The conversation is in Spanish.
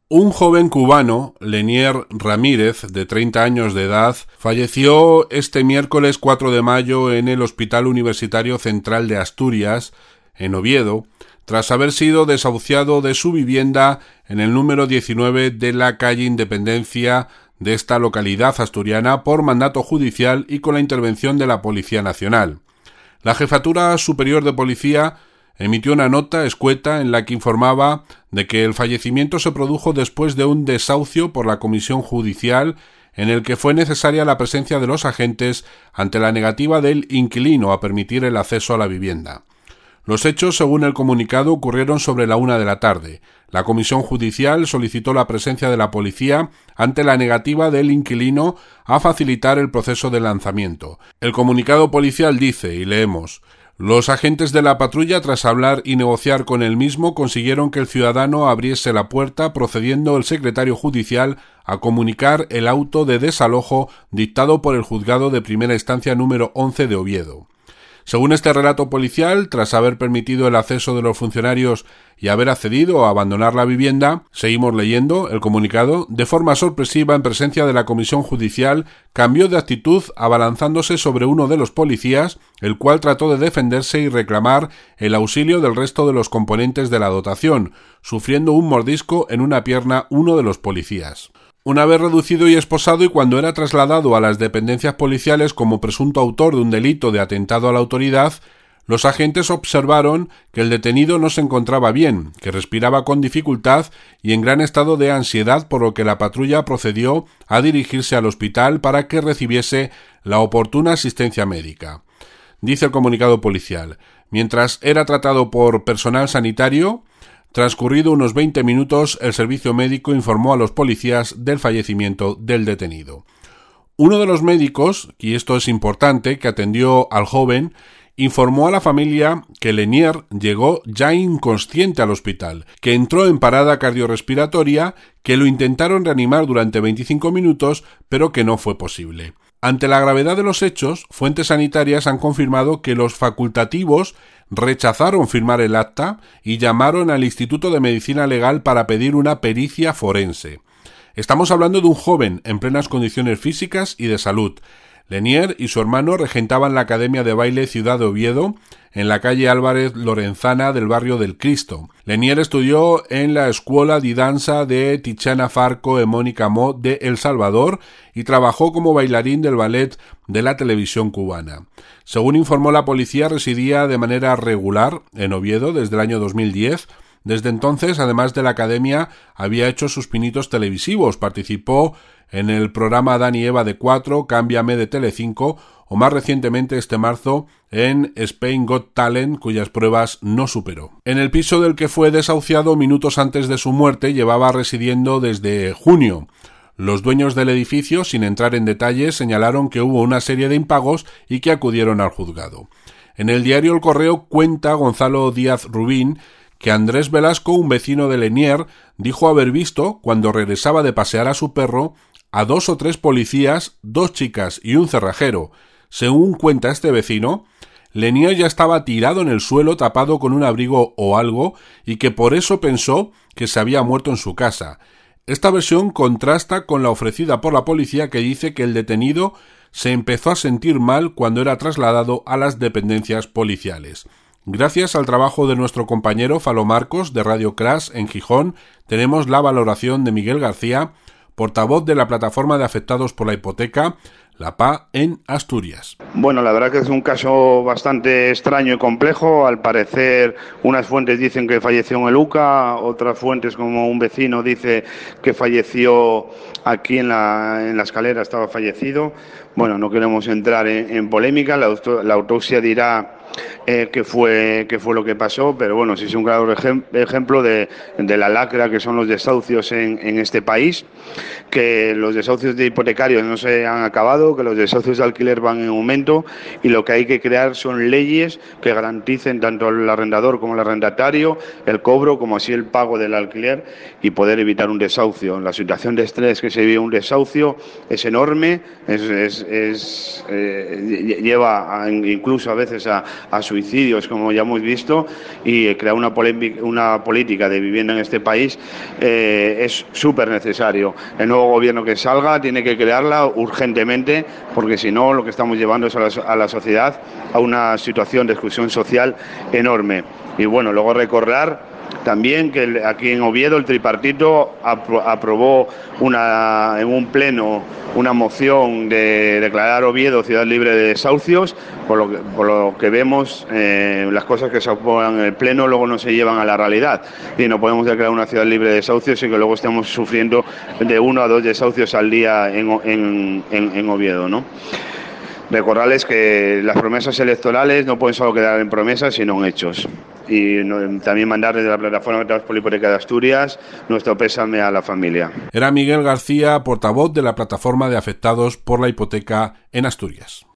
Un joven cubano, Lenier Ramírez, de 30 años de edad, falleció este miércoles 4 de mayo en el Hospital Universitario Central de Asturias, en Oviedo, tras haber sido desahuciado de su vivienda en el número 19 de la calle Independencia de esta localidad asturiana por mandato judicial y con la intervención de la Policía Nacional. La Jefatura Superior de Policía emitió una nota escueta en la que informaba de que el fallecimiento se produjo después de un desahucio por la Comisión Judicial en el que fue necesaria la presencia de los agentes ante la negativa del inquilino a permitir el acceso a la vivienda. Los hechos, según el comunicado, ocurrieron sobre la 1 de la tarde. La Comisión Judicial solicitó la presencia de la policía ante la negativa del inquilino a facilitar el proceso de lanzamiento. El comunicado policial dice, y leemos: los agentes de la patrulla, tras hablar y negociar con el mismo, consiguieron que el ciudadano abriese la puerta, procediendo el secretario judicial a comunicar el auto de desalojo dictado por el juzgado de primera instancia número 11 de Oviedo. Según este relato policial, tras haber permitido el acceso de los funcionarios y haber accedido a abandonar la vivienda, seguimos leyendo el comunicado, de forma sorpresiva, en presencia de la Comisión Judicial, cambió de actitud abalanzándose sobre uno de los policías, el cual trató de defenderse y reclamar el auxilio del resto de los componentes de la dotación, sufriendo un mordisco en una pierna uno de los policías. Una vez reducido y esposado y cuando era trasladado a las dependencias policiales como presunto autor de un delito de atentado a la autoridad, los agentes observaron que el detenido no se encontraba bien, que respiraba con dificultad y en gran estado de ansiedad, por lo que la patrulla procedió a dirigirse al hospital para que recibiese la oportuna asistencia médica. Dice el comunicado policial: mientras era tratado por personal sanitario, transcurrido unos 20 minutos, el servicio médico informó a los policías del fallecimiento del detenido. Uno de los médicos, y esto es importante, que atendió al joven, informó a la familia que Lenier llegó ya inconsciente al hospital, que entró en parada cardiorrespiratoria, que lo intentaron reanimar durante 25 minutos, pero que no fue posible. Ante la gravedad de los hechos, fuentes sanitarias han confirmado que los facultativos rechazaron firmar el acta y llamaron al Instituto de Medicina Legal para pedir una pericia forense. Estamos hablando de un joven en plenas condiciones físicas y de salud. Lenier y su hermano regentaban la Academia de Baile Ciudad de Oviedo, en la calle Álvarez Lorenzana del barrio del Cristo. Lenier estudió en la Escuela di Danza de Tiziana Farco e Mónica Mo de El Salvador y trabajó como bailarín del ballet de la televisión cubana. Según informó la policía, residía de manera regular en Oviedo desde el año 2010. Desde entonces, además de la academia, había hecho sus pinitos televisivos, participó en el programa Dani Eva de 4, Cámbiame de Telecinco, o más recientemente este marzo en Spain Got Talent, cuyas pruebas no superó. En el piso del que fue desahuciado minutos antes de su muerte llevaba residiendo desde junio. Los dueños del edificio, sin entrar en detalles, señalaron que hubo una serie de impagos y que acudieron al juzgado. En el diario El Correo cuenta Gonzalo Díaz Rubín que Andrés Velasco, un vecino de Lenier, dijo haber visto, cuando regresaba de pasear a su perro, a 2 o 3 policías, 2 chicas y un cerrajero. Según cuenta este vecino, Lenier ya estaba tirado en el suelo tapado con un abrigo o algo y que por eso pensó que se había muerto en su casa. Esta versión contrasta con la ofrecida por la policía, que dice que el detenido se empezó a sentir mal cuando era trasladado a las dependencias policiales. Gracias al trabajo de nuestro compañero Falo Marcos de Radio Crash en Gijón, tenemos la valoración de Miguel García, portavoz de la plataforma de afectados por la hipoteca, la PA en Asturias. Bueno, la verdad que es un caso bastante extraño y complejo. Al parecer, unas fuentes dicen que falleció en el UCA, otras fuentes, como un vecino, dice que falleció aquí en la escalera, estaba fallecido. Bueno, no queremos entrar en polémica, la autopsia dirá qué fue lo que pasó, pero bueno, sí es un claro ejemplo de la lacra que son los desahucios en este país, que los desahucios de hipotecarios no se han acabado, que los desahucios de alquiler van en aumento y lo que hay que crear son leyes que garanticen tanto al arrendador como al arrendatario el cobro como así el pago del alquiler y poder evitar un desahucio. La situación de estrés que se vive un desahucio es enorme, lleva incluso a veces a a suicidios, como ya hemos visto, y crear una política de vivienda en este país es súper necesario. El nuevo gobierno que salga tiene que crearla urgentemente, porque si no, lo que estamos llevando es a la sociedad a una situación de exclusión social enorme. Y bueno, luego recordar también que aquí en Oviedo el tripartito aprobó en un pleno una moción de declarar Oviedo ciudad libre de desahucios. Por lo que vemos, las cosas que se aprueban en el pleno luego no se llevan a la realidad. Y no podemos declarar una ciudad libre de desahucios y que luego estemos sufriendo de 1 a 2 desahucios al día en Oviedo, ¿no? Recordarles que las promesas electorales no pueden solo quedar en promesas, sino en hechos. Y también mandar desde la plataforma de por la hipoteca de Asturias nuestro pésame a la familia. Era Miguel García, portavoz de la plataforma de afectados por la hipoteca en Asturias.